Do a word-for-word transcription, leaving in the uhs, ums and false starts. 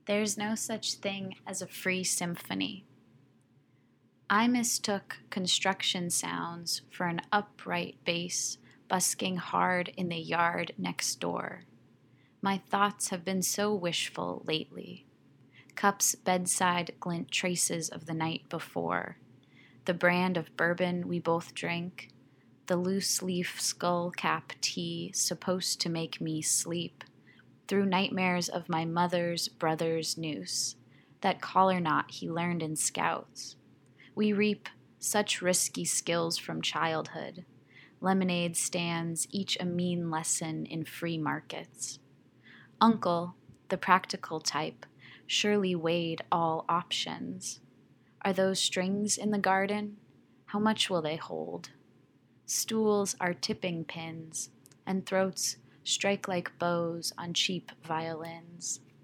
There's no such thing as a free symphony. I mistook construction sounds for an upright bass busking hard in the yard next door. My thoughts have been so wishful lately. Cups bedside glint traces of the night before. The brand of bourbon we both drink. The loose leaf skull cap tea supposed to make me sleep. Through nightmares of my mother's brother's noose, that collar knot he learned in scouts. We reap such risky skills from childhood. Lemonade stands, each a mean lesson in free markets. Uncle, the practical type, surely weighed all options. Are those strings in the garden? How much will they hold? Stools are tipping pins, and throats strike like bows on cheap violins.